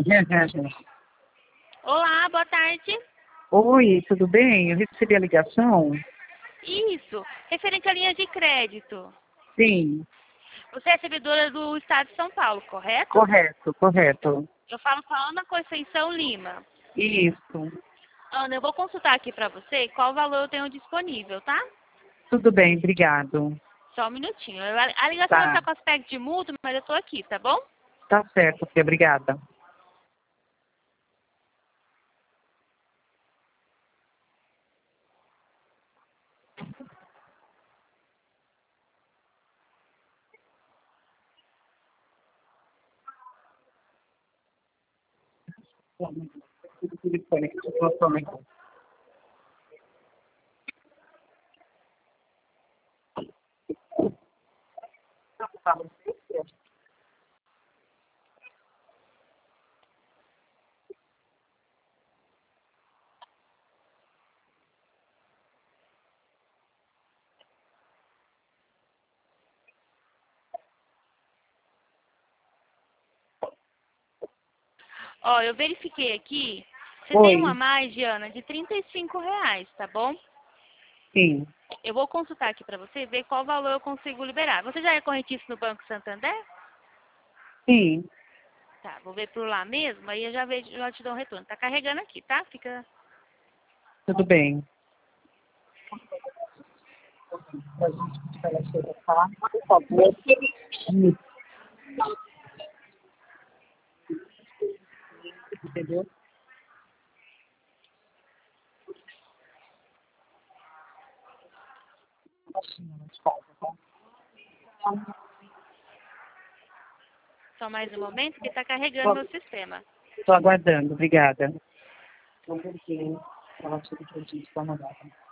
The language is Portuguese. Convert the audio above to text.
Olá, boa tarde. Oi, tudo bem? Eu recebi a ligação? Isso, referente à linha de crédito. Sim, Você é servidora do Estado de São Paulo, correto? correto, correto. Eu falo com a Ana Conceição Lima. Isso, Ana, eu vou consultar aqui para você qual valor eu tenho disponível, tá? tudo bem, obrigado. Só um minutinho. A ligação vai Tá, estar com aspecto de mútuo, mas eu tô aqui, tá bom? tá certo, filha, obrigada. Telefone, telefone. Ó, eu verifiquei aqui. Você tem uma Oi, margem, Ana, de R$ 35, tá bom? sim, Eu vou consultar aqui para você ver qual valor eu consigo liberar. Você já é correntista no Banco Santander? sim, Tá, vou ver por lá mesmo, aí eu já vejo, já te dou um retorno. Tá carregando aqui, tá? Fica. tudo bem. Entendeu? Só mais um momento que tá carregando meu sistema. Estou aguardando, obrigada. Então, porque ela tinha que mandar.